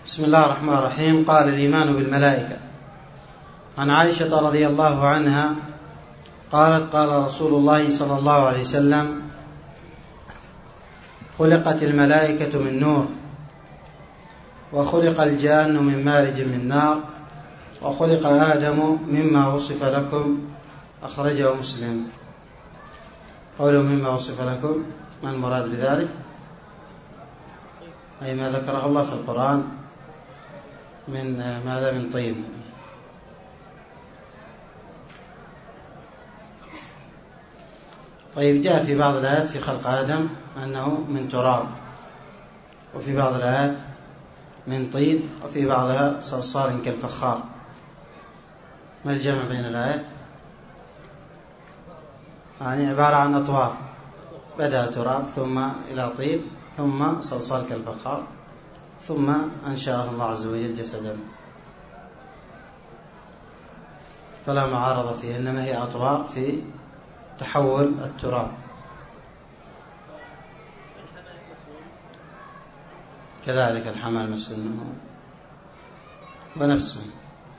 بسم الله الرحمن الرحيم. قال: الإيمان بالملائكة. عن عائشة رضي الله عنها قالت: قال رسول الله صلى الله عليه وسلم: خلقت الملائكة من نور، وخلق الجان من مارج من نار، وخلق آدم مما وصف لكم. أخرجه مسلم. قوله مما وصف لكم، ما المراد بذلك؟ أي ما ذكره الله في القرآن من ماذا؟ من طين. طيب، جاء في بعض الآيات في خلق آدم أنه من تراب، وفي بعض الآيات من طين، وفي بعضها صلصال كالفخار. ما الجمع بين الآيات؟ يعني عبارة عن أطوار، بدأ تراب ثم إلى طين ثم صلصال كالفخار ثم أنشأه الله عز وجل جسدا، فلا معارضة فيه، إنما هي أطوار في تحول التراب. كذلك الحمل مسنون ونفسه.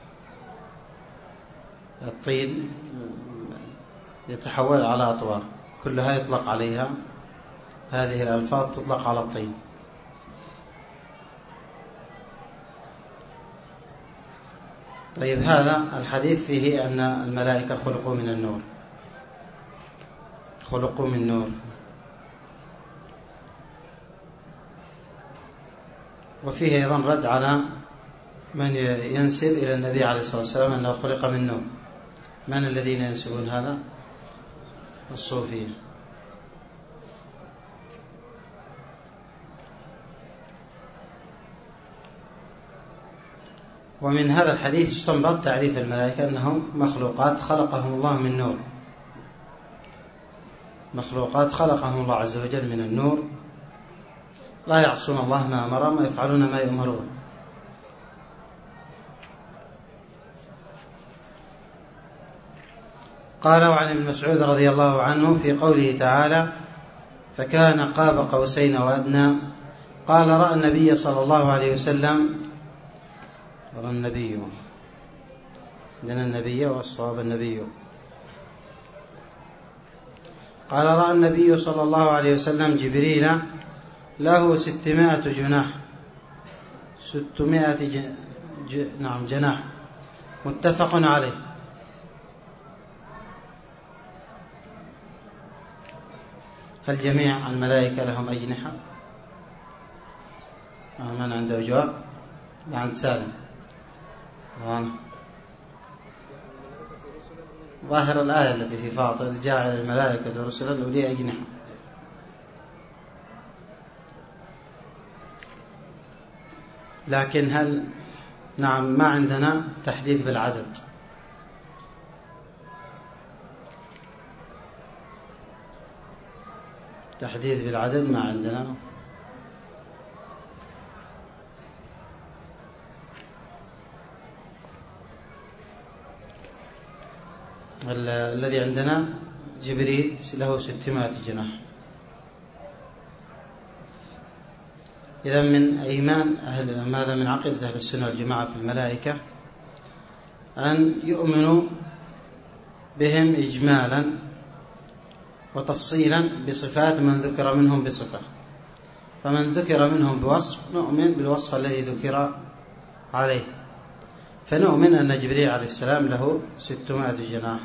الطين يتحول على أطوار، كلها يطلق عليها هذه الألفاظ، تطلق على الطين. طيب، هذا الحديث فيه أن الملائكة خلقوا من النور، خلقوا من نور. وفيه أيضا رد على من ينسب إلى النبي عليه الصلاة والسلام أنه خلق من نور. من الذين ينسبون هذا؟ الصوفية. ومن هذا الحديث استنبط تعريف الملائكة أنهم مخلوقات خلقهم الله من نور، مخلوقات خلقهم الله عز وجل من النور، لا يعصون الله ما أمرهم ويفعلون ما يؤمرون. قال: وعن ابن مسعود رضي الله عنه في قوله تعالى: فكان قاب قوسين وأدنى. قال: رأى النبي صلى الله عليه وسلم، رأى النبي، عندنا النبي والصواب النبي. قال: رأى النبي صلى الله عليه وسلم جبريل له 600 جناح، 600 جناح، متفق عليه. هل جميع الملائكة لهم أجنحة؟ من عنده جواب؟ عند سالم. ظاهر الآية التي في فاطر: جاعل الملائكة رسلا أولي أجنحة. لكن هل ما عندنا تحديد بالعدد. تحديد بالعدد ما عندنا. الذي عندنا جبريل له 600 جناح. إذا من إيمان ماذا من عقيدة أهل السنة والجماعة في الملائكة أن يؤمنوا بهم إجمالا وتفصيلا بصفات من ذكر منهم بصفة. فمن ذكر منهم بوصف نؤمن بالوصف الذي ذكر عليه، فنؤمن أن جبريل عليه السلام له 600 جناح.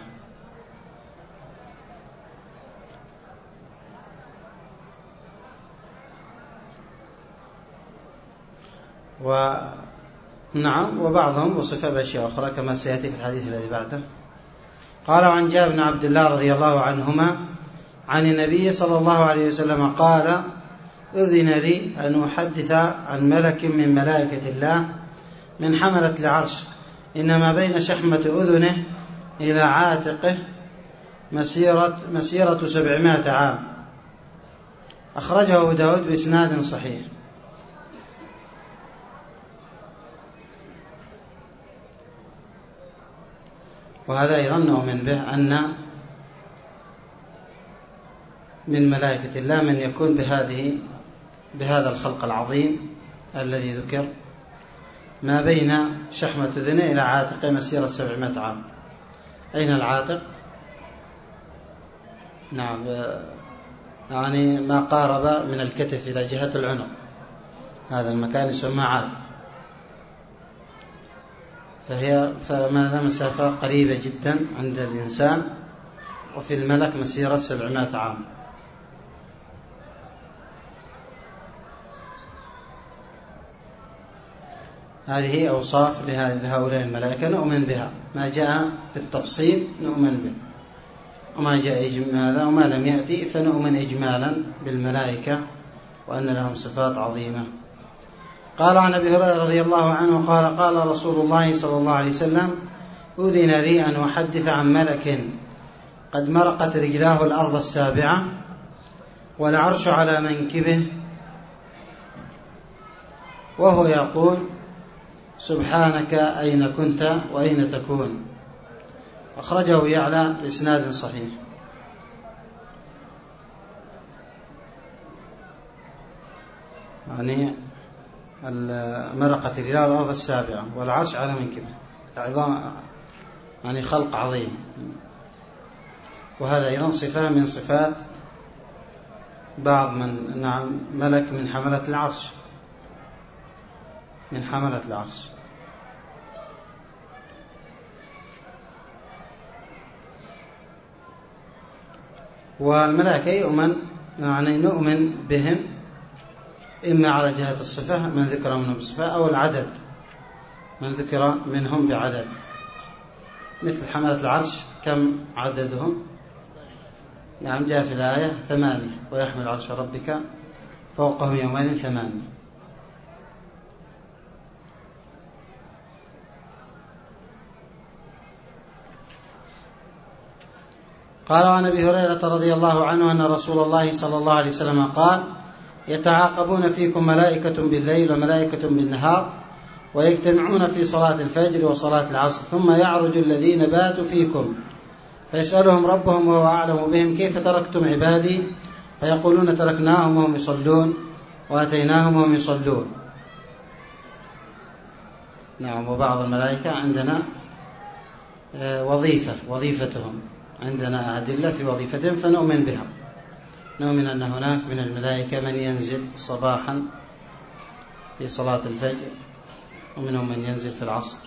وبعضهم وصف بأشياء أخرى كما سيأتي في الحديث الذي بعده. قال: عن جابر بن عبد الله رضي الله عنهما عن النبي صلى الله عليه وسلم قال: أذن لي أن أحدث عن ملك من ملائكة الله من حملة العرش، إنما بين شحمة أذنه إلى عاتقه مسيرة 700 عام. أخرجه أبو داود بإسناد صحيح. وهذا أيضا نؤمن به، أن من ملائكة الله من يكون بهذا الخلق العظيم الذي ذكر، ما بين شحمة أذنه إلى عاتقه مسيرة 700 عام. أين العاتق؟ نعم، يعني ما قارب من الكتف إلى جهة العنق، هذا المكان يسمى عاتق. فما مسافة قريبة جدا عند الإنسان، وفي الملك مسيرة 700 عام. هذه أوصاف لهؤلاء الملائكة نؤمن بها، ما جاء بالتفصيل نؤمن به، وما جاء هذا وما لم يأتي فنؤمن إجمالا بالملائكة وأن لهم صفات عظيمة. قال عن أبي هريرة رضي الله عنه قال قال رسول الله صلى الله عليه وسلم: أذن لي أن أحدث عن ملك قد مرقت رجلاه الأرض السابعة والعرش على منكبه، وهو يقول: سبحانك أين كنت وأين تكون. أخرجه يعلى بإسناد صحيح. يعني مرقت رجلاه الأرض السابعة والعرش على منكبه، عظام، يعني خلق عظيم. وهذا أيضا صفة من صفات بعض من ملك من حملة العرش، من حملة العرش. والملائكة يؤمن، يعني نؤمن بهم إما على جهة الصفة من ذكر منهم بصفة، أو العدد من ذكر منهم بعدد. مثل حملة العرش كم عددهم؟ نعم، جاء في الآية 8: ويحمل عرش ربك فوقهم يومئذ 8. قال عن أبي هريرة رضي الله عنه أن رسول الله صلى الله عليه وسلم قال: يتعاقبون فيكم ملائكة بالليل وملائكة بالنهار، ويجتمعون في صلاة الفجر وصلاة العصر، ثم يعرج الذين باتوا فيكم فيسألهم ربهم وهو أعلم بهم: كيف تركتم عبادي؟ فيقولون: تركناهم وهم يصلون وأتيناهم وهم يصلون. نعم. وبعض الملائكة عندنا وظيفتهم، عندنا أدلة في وظيفتهم فنؤمن بها. نؤمن أن هناك من الملائكة من ينزل صباحا في صلاة الفجر، ومنهم من ينزل في العصر.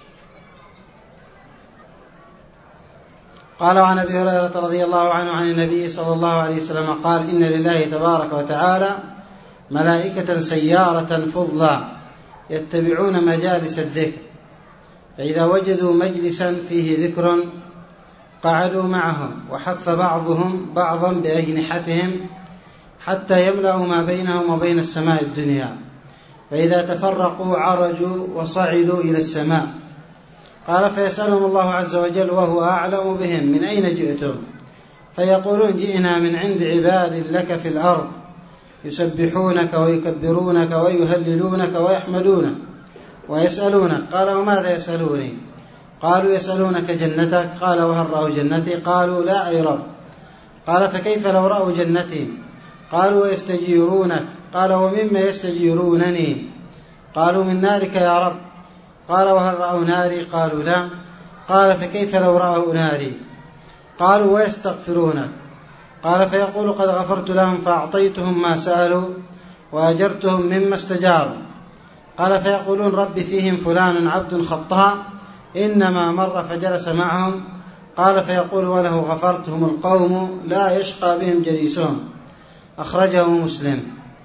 قال عن أبي هريرة رضي الله عنه عن النبي صلى الله عليه وسلم قال: إن لله تبارك وتعالى ملائكة سيارة فضلا يتبعون مجالس الذكر، فإذا وجدوا مجلسا فيه ذكر قعدوا معهم، وحف بعضهم بعضا بأجنحتهم حتى يملأوا ما بينهم وبين السماء الدنيا، فإذا تفرقوا عرجوا وصعدوا إلى السماء. قال: فيسألهم الله عز وجل وهو أعلم بهم: من أين جئتم؟ فيقولون: جئنا من عند عباد لك في الأرض يسبحونك ويكبرونك ويهللونك ويحمدونك ويسألونك. قال: وماذا يسألوني؟ قالوا: يسألونك جنتك. قال: وهل رأوا جنتي؟ قالوا: لا أي رب. قال: فكيف لو رأوا جنتي؟ قالوا: ويستجيرونك. قال: ومما يستجيرونني؟ قالوا: من نارك يا رب. قال: وهل رأوا ناري؟ قالوا: لا. قال: فكيف لو رأوا ناري؟ قالوا: ويستغفرونك. قال: فيقول: قد غفرت لهم فأعطيتهم ما سألوا وأجرتهم مما استجاروا. قال: فيقولون: رب فيهم فلان عبد خطاء إنما مر فجلس معهم. قال: فيقول: وله غفرت، هم القوم لا يشقى بهم جليسهم. أخرجه مسلم.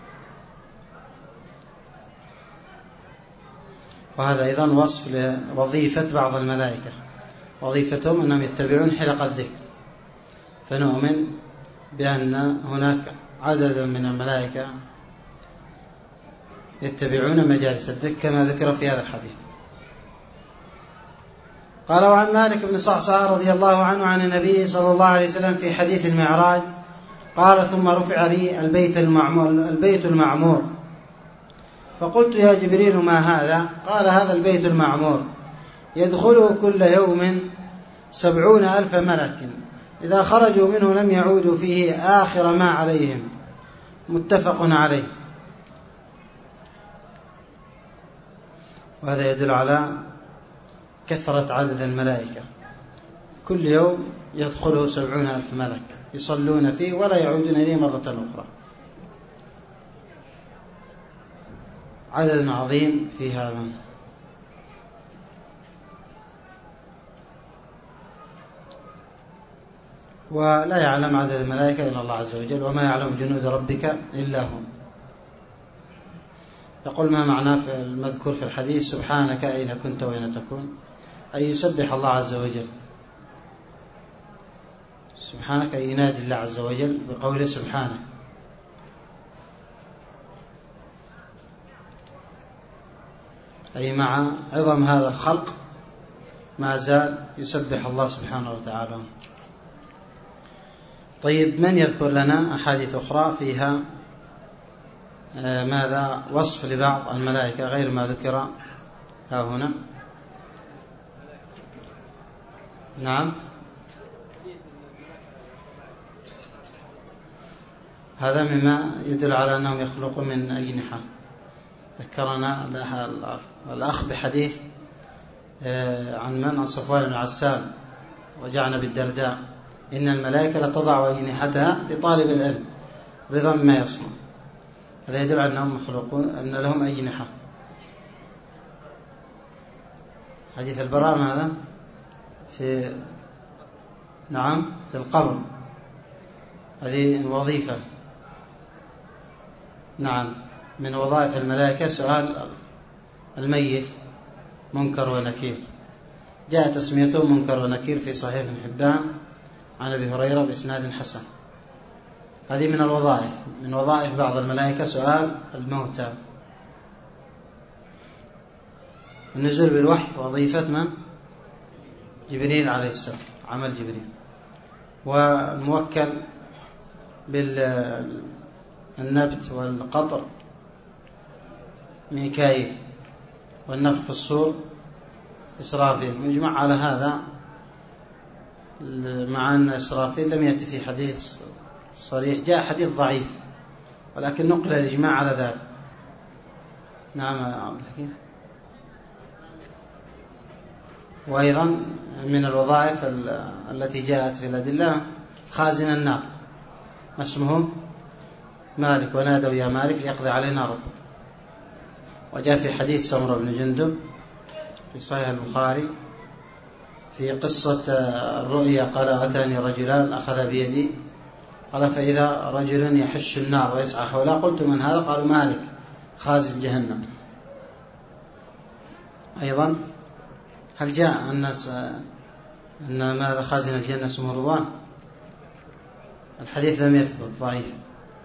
وهذا أيضا وصف لوظيفة بعض الملائكة، وظيفتهم أنهم يتبعون حلق الذكر، فنؤمن بأن هناك عدد من الملائكة يتبعون مجالس الذكر كما ذكر في هذا الحديث. قال: وعن مالك بن صعصع رضي الله عنه عن النبي صلى الله عليه وسلم في حديث المعراج قال: ثم رفع لي البيت المعمور، فقلت: يا جبريل ما هذا؟ قال: هذا البيت المعمور يدخله كل يوم 70,000 ملك، إذا خرجوا منه لم يعودوا فيه آخر ما عليهم. متفق عليه. وهذا يدل على كثرة عدد الملائكة، كل يوم يدخله 70,000 ملك يصلون فيه ولا يعودون إليه مرة أخرى. عدد عظيم في هذا. ولا يعلم عدد الملائكة إلا الله عز وجل، وما يعلم جنود ربك إلا هو. يقول: ما معناه في المذكور في الحديث سبحانك أين كنت وأين تكون؟ أي يسبح الله عز وجل. سبحانك أي ينادي الله عز وجل بقوله سبحانك. أي مع عظم هذا الخلق ما زال يسبح الله سبحانه وتعالى. طيب، من يذكر لنا أحاديث أخرى فيها ماذا وصف لبعض الملائكة غير ما ذكر ها هنا؟ نعم، هذا مما يدل على أنهم يخلقون من أجنحة. ذكرنا الأخ بحديث عن صفوان بن عسال وجعنا بالدرداء: إن الملائكة لتضع أجنحتها لطالب العلم رضا ما يصنع. هذا يدل على أنهم مخلوقون، أن لهم أجنحة. حديث البراء هذا في القبر، هذه وظيفة. نعم، من وظائف الملائكة سؤال الميت منكر ونكير. جاء تسميته منكر ونكير في صحيح ابن حبان عن أبي هريرة بإسناد حسن. هذه من الوظائف، من وظائف بعض الملائكة سؤال الموتى. النزول بالوحي وظيفة من؟ جبريل عليه السلام، عمل جبريل. والموكل بالنبت والقطر ميكائيل، والنفخ في الصور إسرافيل. يجمع على هذا، مع أن إسرافيل لم يأتي في حديث صريح، جاء حديث ضعيف ولكن نقل الإجماع على ذلك. نعم يا عبد الحكيم. وأيضا من الوظائف التي جاءت في الأدلة خازن النار، ما اسمه؟ مالك، ونادوا يا مالك ليقضي علينا ربك. وجاء في حديث سمرة بن جندب في صحيح البخاري في قصة الرؤيا، قال: أتاني رجلان أخذ بيدي، قال: فإذا رجل يحش النار ويسعى حولها، قلت: من هذا؟ قالوا: مالك خازن جهنم. أيضا هل جاء أن ماذا خازن الجنة اسمه رضوان؟ الحديث لم يثبت، ضعيف.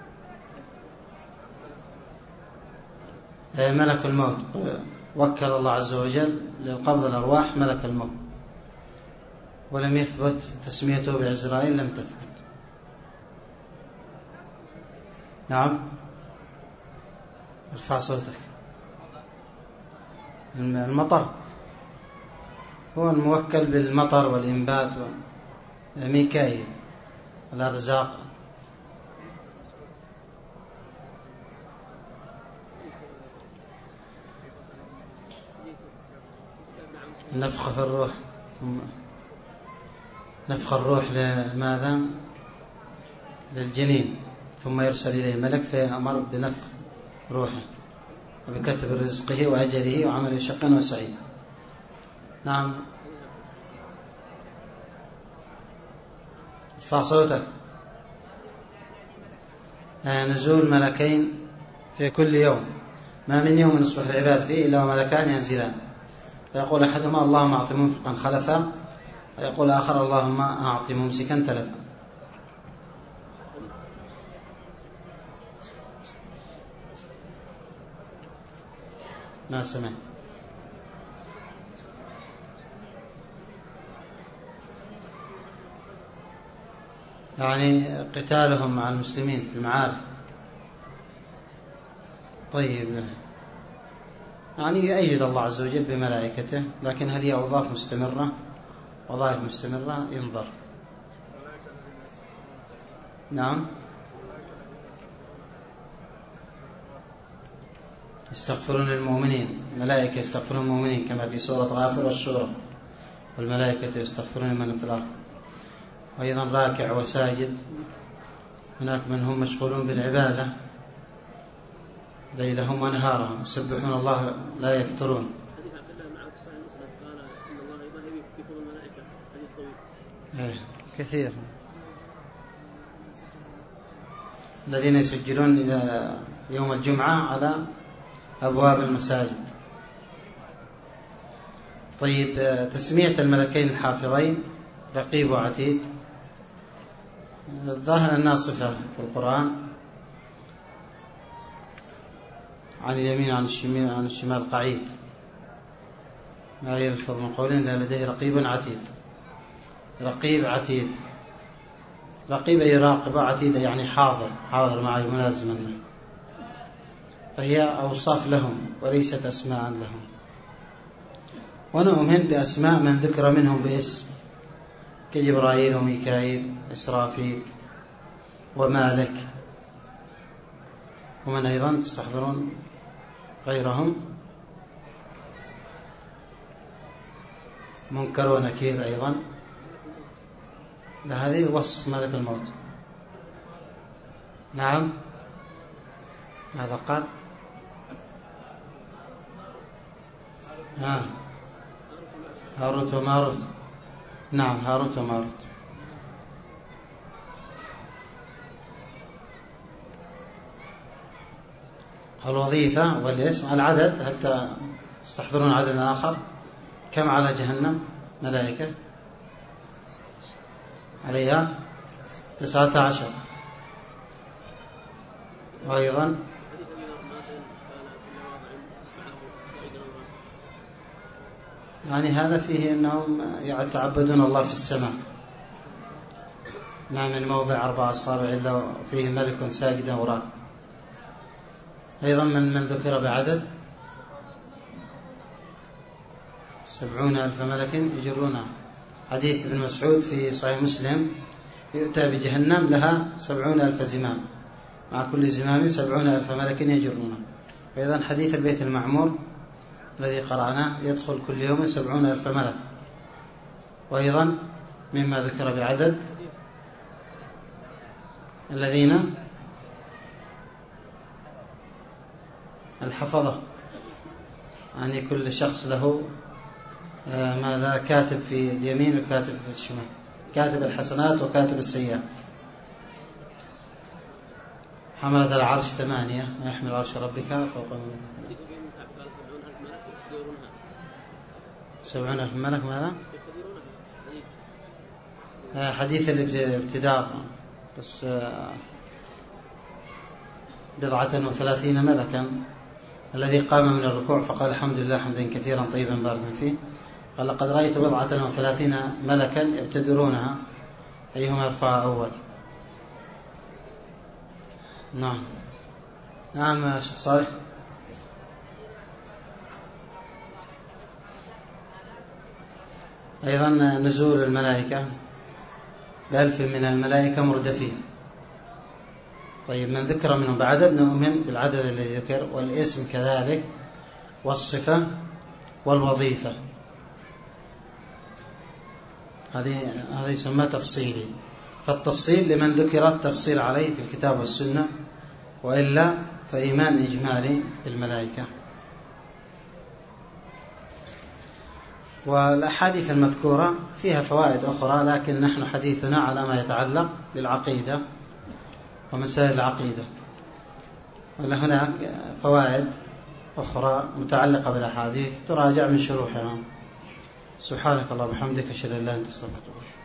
ملك الموت، وكل الله عز وجل للقبض الأرواح ملك الموت، ولم يثبت تسميته بعزرائيل، لم تثبت. نعم، ارفع صوتك. المطر هو الموكل بالمطر والإنبات، ميكائيل الأرزاق. نفخ في الروح، نفخ الروح لماذا؟ للجنين، ثم يرسل إليه ملك فيأمر بنفخ روحه وبكتب رزقه وأجله وعمل شقي وسعيد. نعم، ارفع صوتك. نزول ملكين في كل يوم، ما من يوم يصبح العباد فيه إلا وملكان ينزلان، فيقول أحدهما: اللهم أعط منفقا خلفا، ويقول آخر: اللهم أعط ممسكا تلفا. ما سمعت. يعني قتالهم مع المسلمين في المعارك. طيب، يعني يؤيد الله عز وجل بملائكته، لكن هل هي وظائف مستمرة؟ وظائف مستمرة ينظر. نعم، يستغفرون للمؤمنين، الملائكة يستغفرون للمؤمنين كما في سورة غافر والشورى، والملائكة يستغفرون لمن في الأرض. وأيضا راكع وساجد، هناك من هم مشغولون بالعبادة ليلهم ونهارهم يسبحون الله لا يفترون. كثير الذين يسجلون إلى يوم الجمعة على أبواب المساجد. طيب، تسمية الملكين الحافظين رقيب وعتيد، الظاهر أنها صفة في القرآن، عن اليمين عن الشمال قعيد، لا يلفظ من قول إلا لديه رقيب عتيد. رقيب عتيد، رقيب يراقب، عتيد يعني حاضر معي ملازما له، فهي أوصاف لهم وليست أسماء لهم. ونؤمن بأسماء من ذكر منهم باسم كجبرائيل وميكائيل إسرافيل ومالك، ومن أيضا تستحضرون غيرهم، منكر ونكير أيضا. هذه وصف ملك الموت. نعم، ماذا قال؟ هاروت وماروت. نعم، هاروت وماروت. الوظيفة والاسم. العدد، هل تستحضرون عددا آخر؟ كم على جهنم ملائكة؟ عليها 19. وأيضا يعني هذا فيه أنهم يتعبدون الله في السماء، ما من موضع 4 أصابع إلا فيه ملك ساجد وراء. أيضا من ذكر بعدد 70,000 ملك يجرونها. حديث ابن مسعود في صحيح مسلم: يؤتى بجهنم لها 70,000 زمام، مع كل زمام 70,000 ملك يجرونها. وأيضا حديث البيت المعمور الذي قرأناه: يدخل كل يوم 70,000 ملك. وأيضا مما ذكر بعدد الذين الحفظة، يعني كل شخص له ماذا؟ كاتب في اليمين وكاتب في الشمال، كاتب الحسنات وكاتب السيئات. حملة العرش 8، ما يحمل عرش ربك فوق 70,000 ملك. ماذا؟ حديث الابتداء بس 37 ملكا، الذي قام من الركوع فقال: الحمد لله حمدا كثيرا طيبا باركا فيه. قال: لقد رأيت 37 ملكا يبتدرونها أيهما يرفع أول. نعم يا شيخ صالح. أيضا نزول الملائكة ب1000 من الملائكة مردفين. طيب، من ذكر منهم بعدد نؤمن بالعدد الذي ذكر، والاسم كذلك، والصفة والوظيفة. هذا يسمى تفصيلي. فالتفصيل لمن ذكر التفصيل عليه في الكتاب والسنة، وإلا فإيمان إجمالي بالملائكة. والأحاديث المذكورة فيها فوائد أخرى، لكن نحن حديثنا على ما يتعلق بالعقيدة ومسائل العقيدة، ولهناك فوائد أخرى متعلقة بالأحاديث تراجع من شروحها. سبحانك اللهم وبحمدك، أشهد أن لا إله إلا أنت، أستغفرك.